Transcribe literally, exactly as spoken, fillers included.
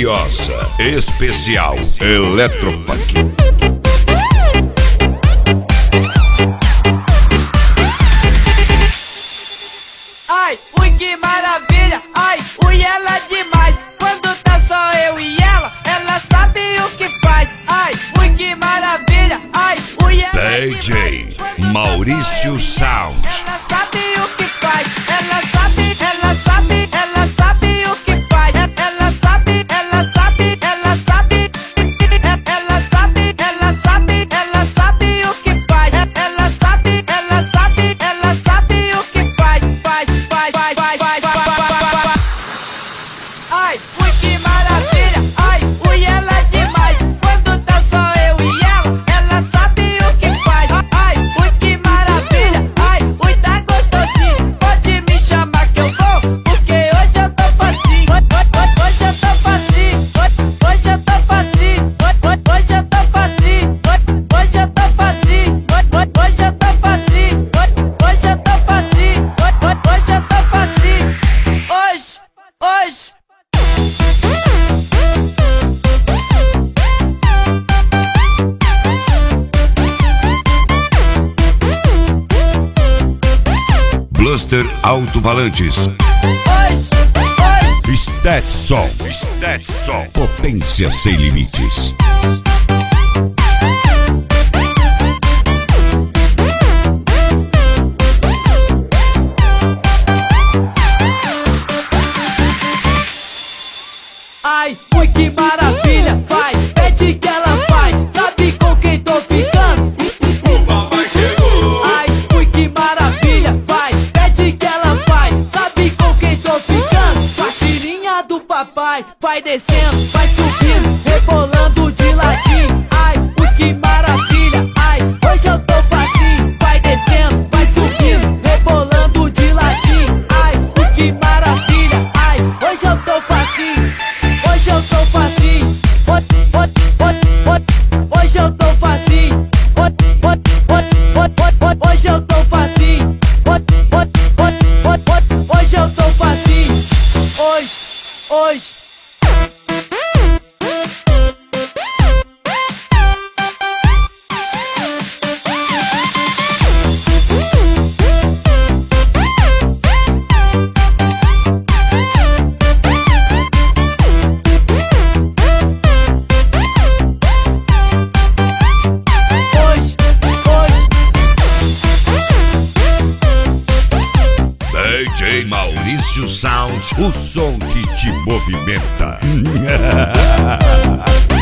gloriosa, especial Eletrofunk. Ai, ui que maravilha, ai, ui ela demais. Quando tá só eu e ela, ela sabe o que faz. Ai, ui que maravilha, ai, ui ela D J Maurício Sound. Ela sabe o que faz, ela sabe, ela sabe, ela sabe o que faz. Ela sabe, ela sabe, ela sabe, ela sabe, ela sabe, ela sabe o que faz. Ela sabe, ela sabe, ela sabe o que faz, faz, faz, faz, faz, faz, faz, faz. Ai, ui que maravilha, ai, ui ela demais. Quando tá só eu e ela, ela sabe o que faz. Ai, ui que maravilha, ai, ui tá gostosinho. Pode me chamar que eu vou, porque hoje eu tô facinho. Hoje eu tô facinho, hoje eu tô facinho. Hoje eu tô facinho, hoje eu tô facinho. Hoje eu tô facinho, hoje eu tô facinho. Hoje eu tô facinho, hoje, hoje. Bluster Alto-Falantes. Hoje, hoje. Stetson. Stetson. Potência sem limites. Ai, ui que maravilha, vai, pede que ela faz. Sabe com quem tô ficando? O papai chegou. Ai, ui que maravilha, vai, pede que ela faz. Sabe com quem tô ficando? Com a filhinha do papai, vai descendo, vai subindo, rebolando de ladinho. Ai, ui que maravilha, ai, hoje eu tô facinho. Vai descendo, vai subindo, rebolando de ladinho. Ai, ui que maravilha, ai, hoje eu tô facinho. Hoje eu tô facinho, hoje, hoje, hoje, hoje eu tô facinho. Hoje, hoje, hoje, hoje eu tô facinho. Hoje, hoje, hoje, hoje eu tô facinho. Hoje, hoje. D J Maurício Sound, o som que te movimenta.